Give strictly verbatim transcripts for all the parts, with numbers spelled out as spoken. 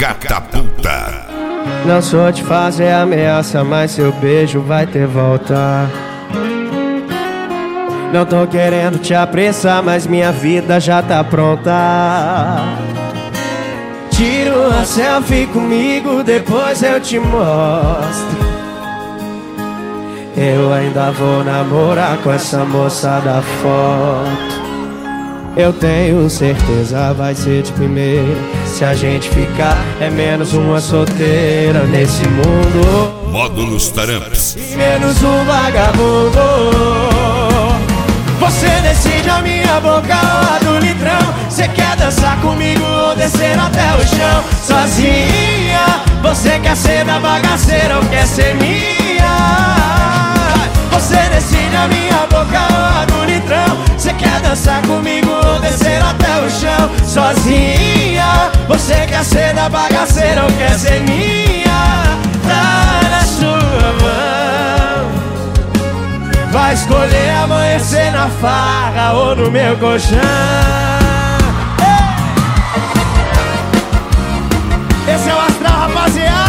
Catapulta. Não sou de fazer ameaça, mas seu beijo vai ter volta. Não tô querendo te apressar, mas minha vida já tá pronta. Tira uma selfie comigo, depois eu te mostro. Eu ainda vou namorar com essa moça da foto. Eu tenho certeza vai ser de primeira. Se a gente ficar, é menos uma solteira nesse mundo. Módulos Taramps. E menos um vagabundo. Você decide a minha boca ou a do litrão. Você quer dançar comigo ou descer até o chão? Sozinha, você quer ser da bagaceira ou quer ser minha? Você decide a minha boca ou a do litrão. Você quer dançar comigo ou descer até o chão? Sozinha, você quer ser da bagaceira ou quer ser minha? Tá na sua mão. Vai escolher amanhecer na farra ou no meu colchão. Esse é o astral, rapaziada.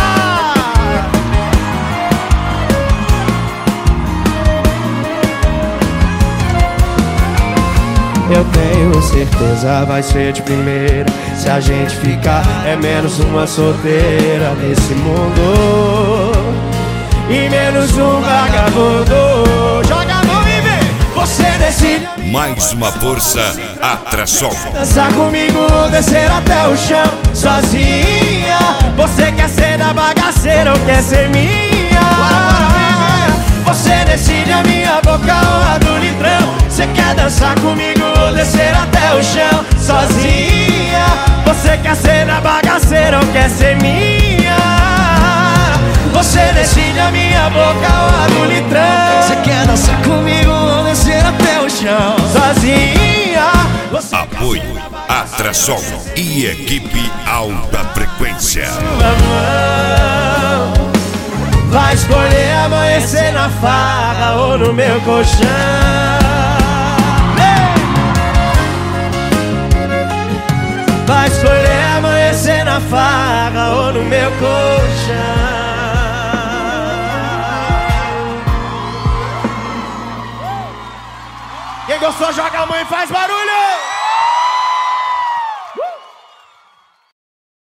Eu tenho certeza vai ser de primeira. Se a gente ficar, é menos uma solteira nesse mundo. E menos um vagabundo. Joga a mão e vem. Você decide. Mais uma força, Atração. Dançar comigo ou descer até o chão. Sozinha, você quer ser da bagaceira ou quer ser minha? Você decide a minha boca ou a do litrão. Você quer dançar comigo ou descer até o chão? Sozinha, você quer ser da bagaceira ou quer ser minha? Você decide a minha boca ou a do litrão. Você quer dançar comigo ou descer até o chão? Sozinha, você Apoio, Atração e equipe Alta Frequência. vai escolher amanhecer na farra ou no meu colchão. Vai escolher amanhecer na farra ou no meu colchão. Quem gostou, joga a mão e faz barulho.